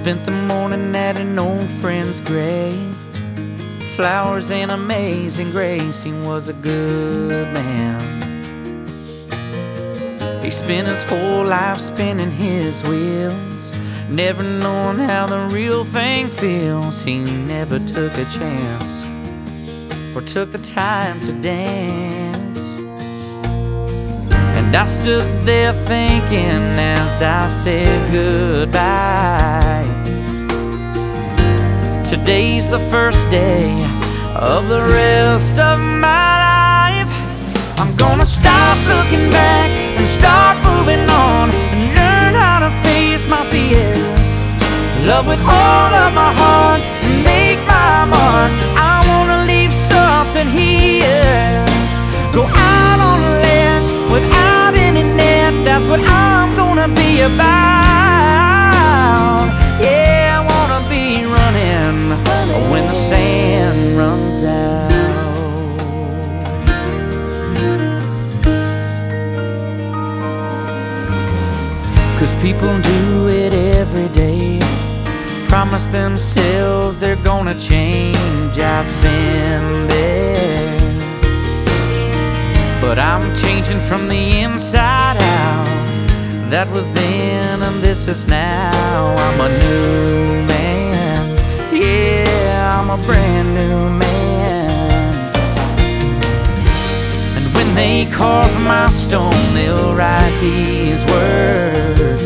Spent the morning at an old friend's grave. Flowers and amazing grace, he was a good man. He spent his whole life spinning his wheels, never knowing how the real thing feels. He never took a chance or took the time to dance. And I stood there thinking as I said goodbye, today's the first day of the rest of my life. I'm gonna stop looking back and start moving on, and learn how to face my fears. Love with all of my heart and make my mark. I wanna leave something here, go out on a ledge without any net. That's what I'm gonna be about. Yeah, I wanna be running when the sand runs out. 'Cause people do it every day, promise themselves they're gonna change. I've been there, but I'm changing from the inside out. That was then and this is now. I'm a new man, yeah, I'm a brand new man. And when they carve my stone, they'll write these words: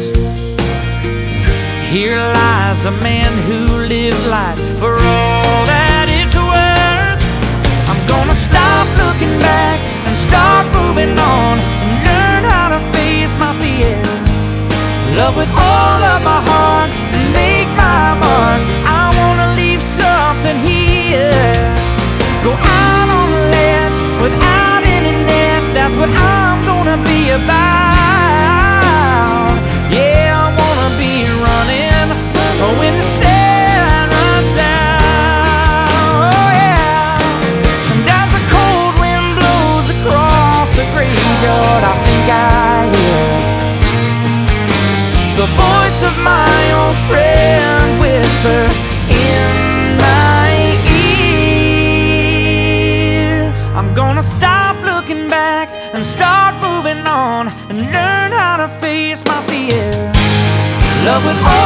here lies a man who lived life for all that it's worth. I'm gonna stop looking back and start moving on, and learn how to face my fears. Love with all of my heart and make my mark. I wanna leave something here, go out on a ledge without any net. That's what I'm gonna be about. Yeah, I wanna be running when the sand runs out. Oh yeah. And as the cold wind blows across the graveyard, I think I hear the voice of my old friend whisper in my ear. I'm gonna stop looking back and start moving on, and learn how to face my fears. Love with all